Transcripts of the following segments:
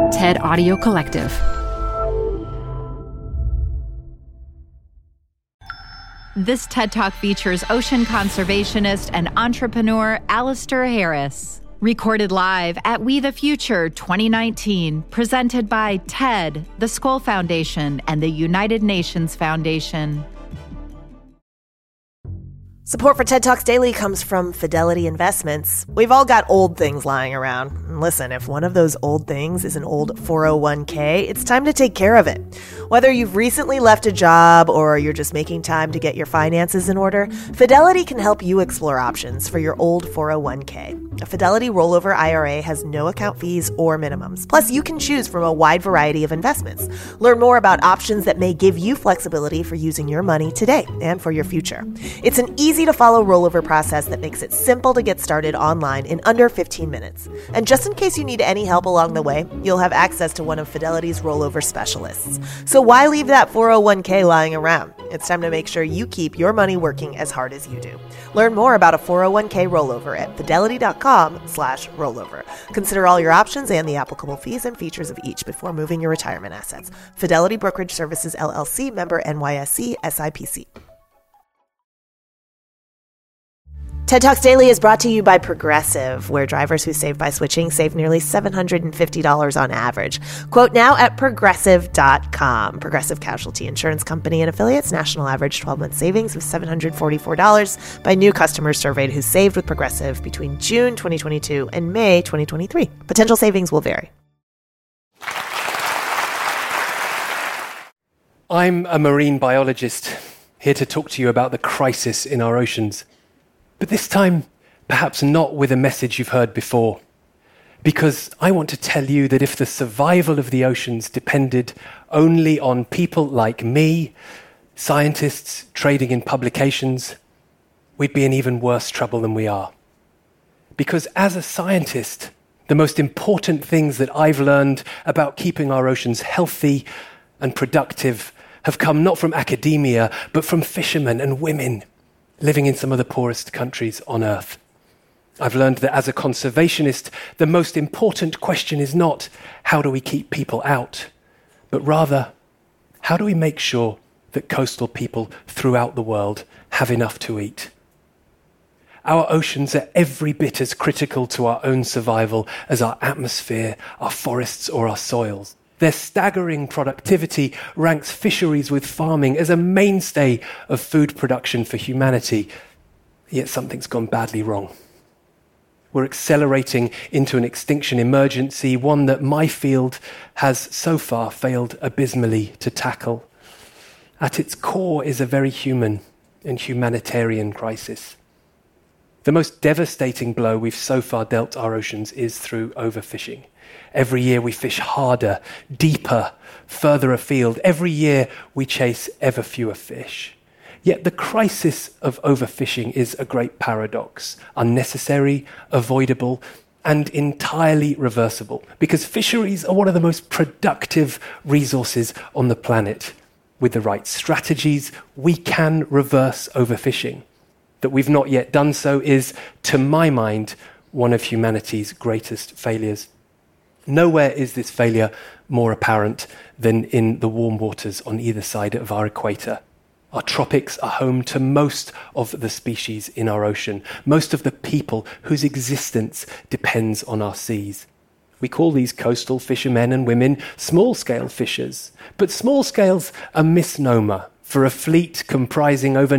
TED Audio Collective. This TED Talk features ocean conservationist and entrepreneur Alistair Harris. Recorded live at We the Future 2019, presented by TED, the Skoll Foundation, and the United Nations Foundation. Support for TED Talks Daily comes from Fidelity Investments. We've all got old things lying around. And listen, if one of those old things is an old 401k, it's time to take care of it. Whether you've recently left a job or you're just making time to get your finances in order, Fidelity can help you explore options for your old 401k. A Fidelity rollover IRA has no account fees or minimums. Plus, you can choose from a wide variety of investments. Learn more about options that may give you flexibility for using your money today and for your future. It's an easy-to-follow rollover process that makes it simple to get started online in under 15 minutes. And just in case you need any help along the way, you'll have access to one of Fidelity's rollover specialists. So why leave that 401k lying around? It's time to make sure you keep your money working as hard as you do. Learn more about a 401k rollover at fidelity.com/rollover. Consider all your options and the applicable fees and features of each before moving your retirement assets. Fidelity Brokerage Services, LLC, member NYSE, SIPC. TED Talks Daily is brought to you by Progressive, where drivers who save by switching save nearly $750 on average. Quote now at Progressive.com. Progressive Casualty Insurance Company and affiliates. National average 12-month savings of $744 by new customers surveyed who saved with Progressive between June 2022 and May 2023. Potential savings will vary. I'm a marine biologist, here to talk to you about the crisis in our oceans. But this time, perhaps not with a message you've heard before, because I want to tell you that if the survival of the oceans depended only on people like me, scientists trading in publications, we'd be in even worse trouble than we are. Because as a scientist, the most important things that I've learned about keeping our oceans healthy and productive have come not from academia, but from fishermen and women living in some of the poorest countries on Earth. I've learned that as a conservationist, the most important question is not how do we keep people out, but rather, how do we make sure that coastal people throughout the world have enough to eat? Our oceans are every bit as critical to our own survival as our atmosphere, our forests, or our soils. Their staggering productivity ranks fisheries with farming as a mainstay of food production for humanity. Yet something's gone badly wrong. We're accelerating into an extinction emergency, one that my field has so far failed abysmally to tackle. At its core is a very human and humanitarian crisis. The most devastating blow we've so far dealt our oceans is through overfishing. Every year we fish harder, deeper, further afield. Every year we chase ever fewer fish. Yet the crisis of overfishing is a great paradox, unnecessary, avoidable, and entirely reversible, because fisheries are one of the most productive resources on the planet. With the right strategies, we can reverse overfishing. That we've not yet done so is, to my mind, one of humanity's greatest failures. Nowhere is this failure more apparent than in the warm waters on either side of our equator. Our tropics are home to most of the species in our ocean, most of the people whose existence depends on our seas. We call these coastal fishermen and women small-scale fishers, but small scale's a misnomer for a fleet comprising over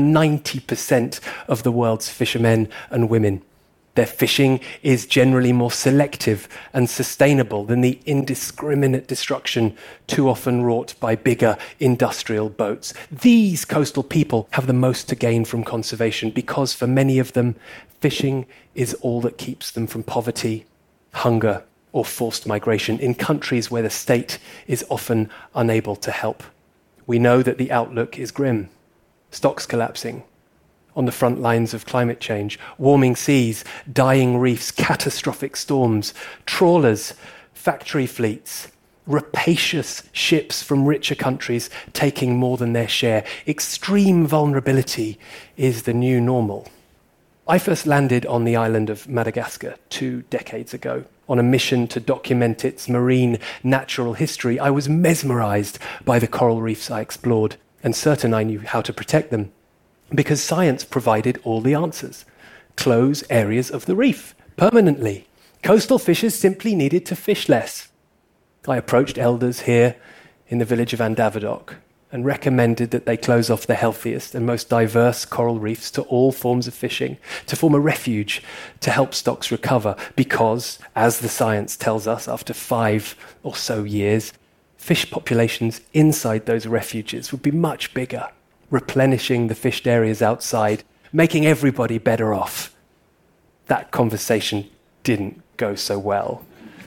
90% of the world's fishermen and women. Their fishing is generally more selective and sustainable than the indiscriminate destruction too often wrought by bigger industrial boats. These coastal people have the most to gain from conservation because for many of them, fishing is all that keeps them from poverty, hunger, or forced migration in countries where the state is often unable to help. We know that the outlook is grim. Stocks collapsing, on the front lines of climate change, warming seas, dying reefs, catastrophic storms, trawlers, factory fleets, rapacious ships from richer countries taking more than their share. Extreme vulnerability is the new normal. I first landed on the island of Madagascar 2 decades ago on a mission to document its marine natural history, I was mesmerized by the coral reefs I explored, and certain I knew how to protect them, because science provided all the answers. Close areas of the reef, permanently. Coastal fishers simply needed to fish less. I approached elders here in the village of Andavadoc and recommended that they close off the healthiest and most diverse coral reefs to all forms of fishing, to form a refuge to help stocks recover, because, as the science tells us, after 5 or so years, fish populations inside those refuges would be much bigger, replenishing the fished areas outside, making everybody better off. That conversation didn't go so well.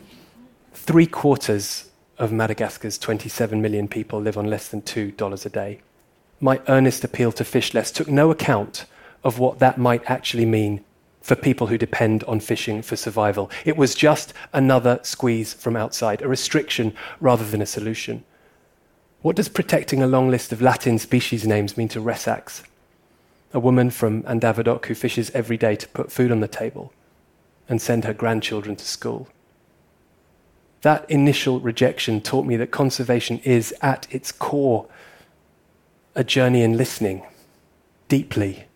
3/4 of Madagascar's 27 million people live on less than $2 a day. My earnest appeal to fish less took no account of what that might actually mean for people who depend on fishing for survival. It was just another squeeze from outside, a restriction rather than a solution. What does protecting a long list of Latin species names mean to Ressax, a woman from Andavadoc who fishes every day to put food on the table and send her grandchildren to school? That initial rejection taught me that conservation is, at its core, a journey in listening deeply,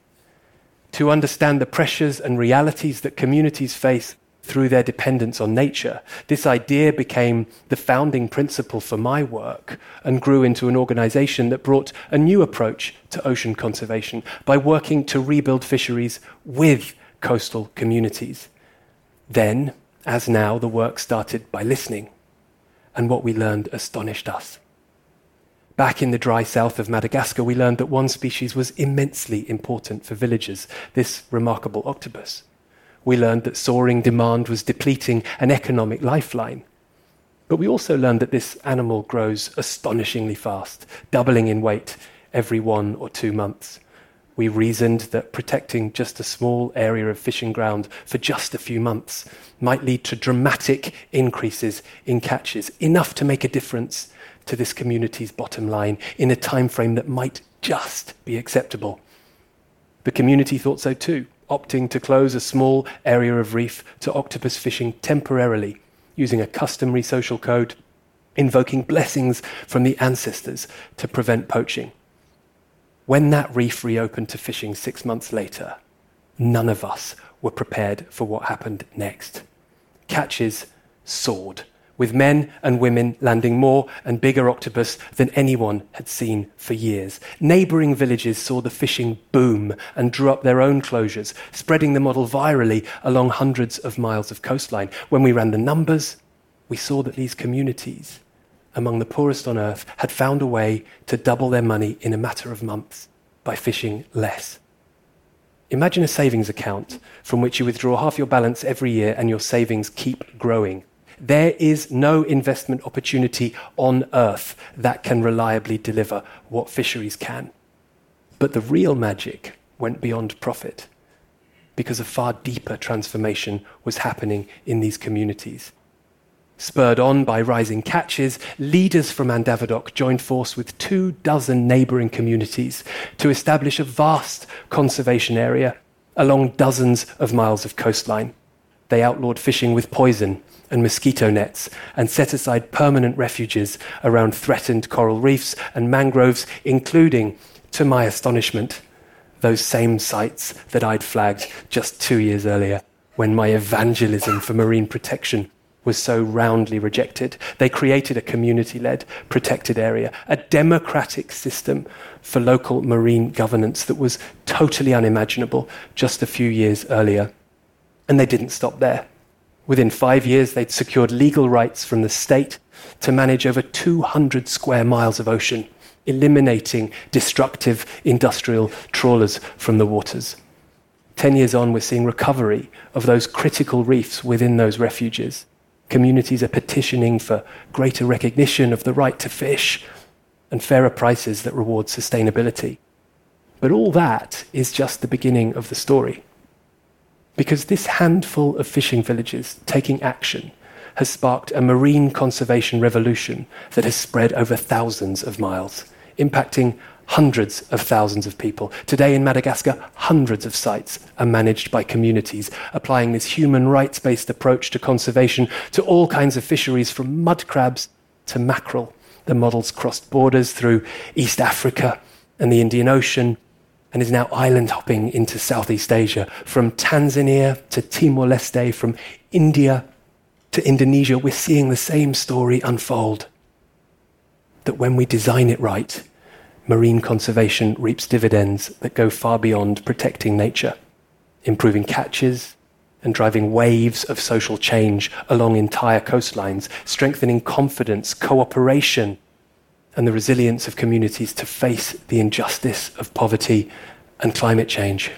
to understand the pressures and realities that communities face through their dependence on nature. This idea became the founding principle for my work and grew into an organization that brought a new approach to ocean conservation by working to rebuild fisheries with coastal communities. Then, as now, the work started by listening, and what we learned astonished us. Back in the dry south of Madagascar, we learned that one species was immensely important for villagers, this remarkable octopus. We learned that soaring demand was depleting an economic lifeline. But we also learned that this animal grows astonishingly fast, doubling in weight every 1 or 2 months. We reasoned that protecting just a small area of fishing ground for just a few months might lead to dramatic increases in catches, enough to make a difference to this community's bottom line in a time frame that might just be acceptable. The community thought so too, opting to close a small area of reef to octopus fishing temporarily, using a customary social code, invoking blessings from the ancestors to prevent poaching. When that reef reopened to fishing 6 months later, none of us were prepared for what happened next. Catches soared, with men and women landing more and bigger octopus than anyone had seen for years. Neighbouring villages saw the fishing boom and drew up their own closures, spreading the model virally along hundreds of miles of coastline. When we ran the numbers, we saw that these communities, among the poorest on earth, had found a way to double their money in a matter of months by fishing less. Imagine a savings account from which you withdraw half your balance every year and your savings keep growing. There is no investment opportunity on earth that can reliably deliver what fisheries can. But the real magic went beyond profit, because a far deeper transformation was happening in these communities. Spurred on by rising catches, leaders from Andavadoc joined force with 24 neighbouring communities to establish a vast conservation area along dozens of miles of coastline. They outlawed fishing with poison and mosquito nets and set aside permanent refuges around threatened coral reefs and mangroves, including, to my astonishment, those same sites that I'd flagged just 2 years earlier when my evangelism for marine protection was so roundly rejected. They created a community-led protected area, a democratic system for local marine governance that was totally unimaginable just a few years earlier. And they didn't stop there. Within 5 years, they'd secured legal rights from the state to manage over 200 square miles of ocean, eliminating destructive industrial trawlers from the waters. 10 years on, we're seeing recovery of those critical reefs within those refuges. Communities are petitioning for greater recognition of the right to fish and fairer prices that reward sustainability. But all that is just the beginning of the story. Because this handful of fishing villages taking action has sparked a marine conservation revolution that has spread over thousands of miles, impacting hundreds of thousands of people. Today in Madagascar, hundreds of sites are managed by communities, applying this human rights-based approach to conservation to all kinds of fisheries, from mud crabs to mackerel. The model's crossed borders through East Africa and the Indian Ocean, and is now island hopping into Southeast Asia, from Tanzania to Timor-Leste, from India to Indonesia. We're seeing the same story unfold. That when we design it right, marine conservation reaps dividends that go far beyond protecting nature, improving catches and driving waves of social change along entire coastlines, strengthening confidence, cooperation, and the resilience of communities to face the injustice of poverty and climate change.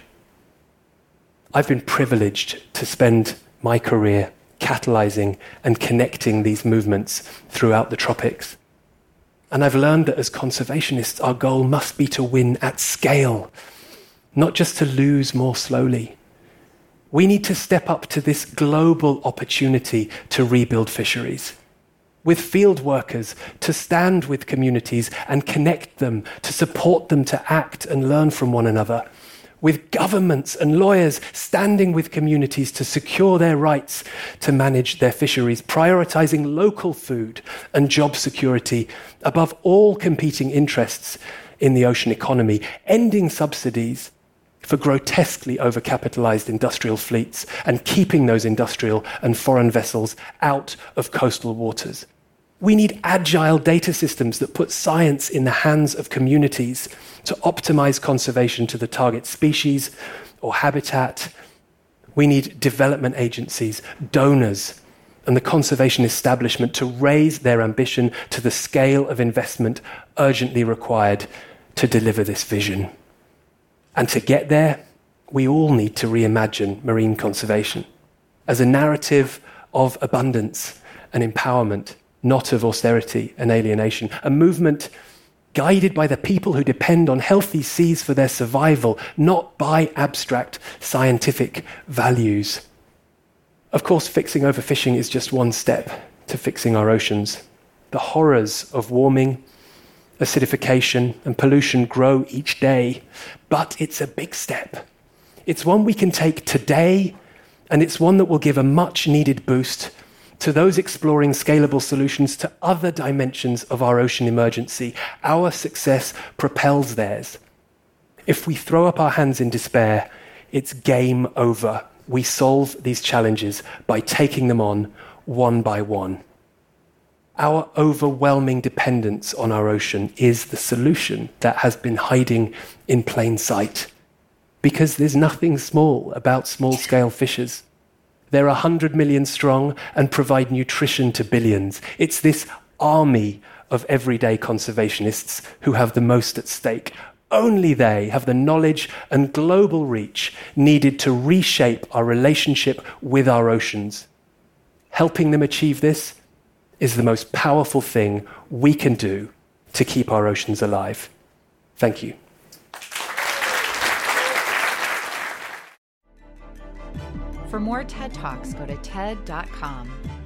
I've been privileged to spend my career catalyzing and connecting these movements throughout the tropics. And I've learned that as conservationists, our goal must be to win at scale, not just to lose more slowly. We need to step up to this global opportunity to rebuild fisheries, with field workers to stand with communities and connect them, to support them to act and learn from one another, with governments and lawyers standing with communities to secure their rights to manage their fisheries, prioritizing local food and job security above all competing interests in the ocean economy, ending subsidies for grotesquely overcapitalized industrial fleets and keeping those industrial and foreign vessels out of coastal waters. We need agile data systems that put science in the hands of communities to optimize conservation to the target species or habitat. We need development agencies, donors, and the conservation establishment to raise their ambition to the scale of investment urgently required to deliver this vision. And to get there, we all need to reimagine marine conservation as a narrative of abundance and empowerment, not of austerity and alienation. A movement guided by the people who depend on healthy seas for their survival, not by abstract scientific values. Of course, fixing overfishing is just one step to fixing our oceans. The horrors of warming, acidification, and pollution grow each day, but it's a big step. It's one we can take today, and it's one that will give a much-needed boost to those exploring scalable solutions to other dimensions of our ocean emergency. Our success propels theirs. If we throw up our hands in despair, it's game over. We solve these challenges by taking them on one by one. Our overwhelming dependence on our ocean is the solution that has been hiding in plain sight. Because there's nothing small about small-scale fishers. They're 100 million strong and provide nutrition to billions. It's this army of everyday conservationists who have the most at stake. Only they have the knowledge and global reach needed to reshape our relationship with our oceans. Helping them achieve this is the most powerful thing we can do to keep our oceans alive. Thank you. For more TED Talks, go to TED.com.